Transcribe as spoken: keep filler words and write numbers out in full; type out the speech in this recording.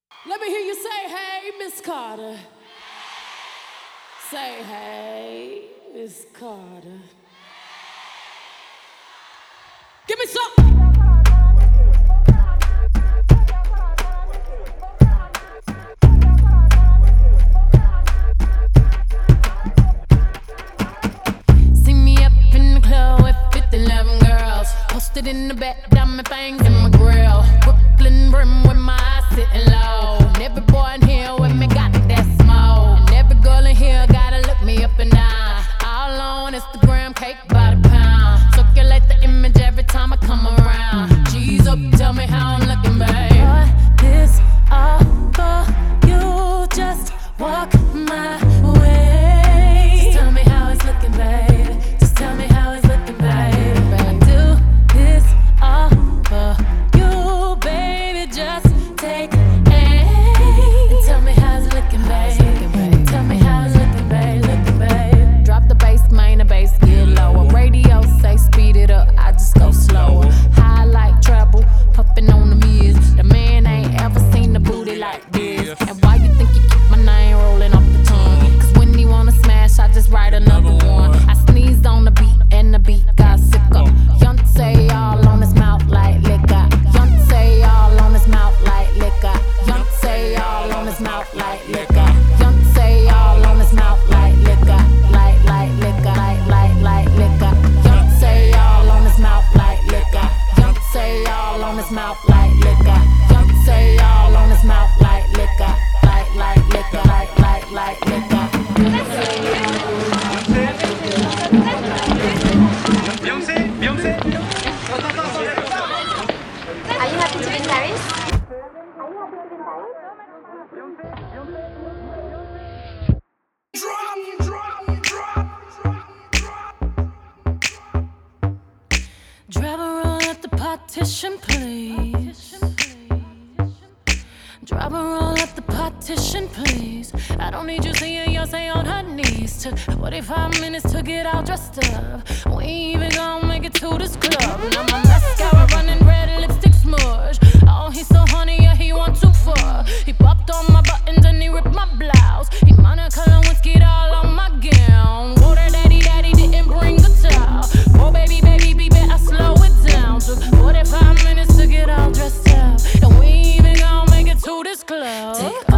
Let me hear you say, hey, Miss Carter. Say, hey, Miss Carter. Give me some. See me up in the club with fifty eleven girls. Posted in the back, diamond fangs in my grill. Brooklyn brim with my eyes sitting low. And every boy in here with me got that smoke. And every girl in here gotta look me up and down. All on Instagram, cake by the pound. Circulate the image every time I come around. G's up, tell me how I'm looking, babe. What this all for? You just walk my way. Just tell me how it's looking, babe. Just tell me how it's looking, babe. I do this all for you, baby. Just take aim and tell me how it's looking, babe. Tell me how it's looking, babe. Looking, babe. Drop the bass, main the bass, get lower. Radio say speed it up, I just go slower. High like treble, puffin' on the mirrors. The man ain't ever seen the booty like this. And why you think you keep my name rolling off the tongue? Cause when he wanna smash, I just write another one. I sneezed on the beat and the beat got sicker. Yontay all on his mouth like liquor. Yontay all on his mouth like liquor. Yontay all on his mouth like liquor. Yontay all on his mouth like liquor. Like, like liquor. Like, like, like liquor. Yontay all on his mouth like liquor. Yontay all on his mouth like liquor. Yontay all on his mouth like liquor. Like, like liquor. Like, like, like liquor. Beyonce, Beyonce. Are you happy to be in Paris? Driver roll at the partition, please. Driver roll at the partition, please. I don't need you seeing Beyonce on her knees. Took forty-five minutes to get all dressed up. We ain't even gonna make it to this club. Now my mascara running, red lipstick smudge. Oh, he's so honey, yeah, he want too far. He popped on my buttons and he ripped my blouse. He monocolor whiskey all on my gown. Water daddy, daddy didn't bring the towel. Oh, baby, baby, baby, I slow it down. Took forty-five minutes to get all dressed up. And we ain't even gonna make it to this club.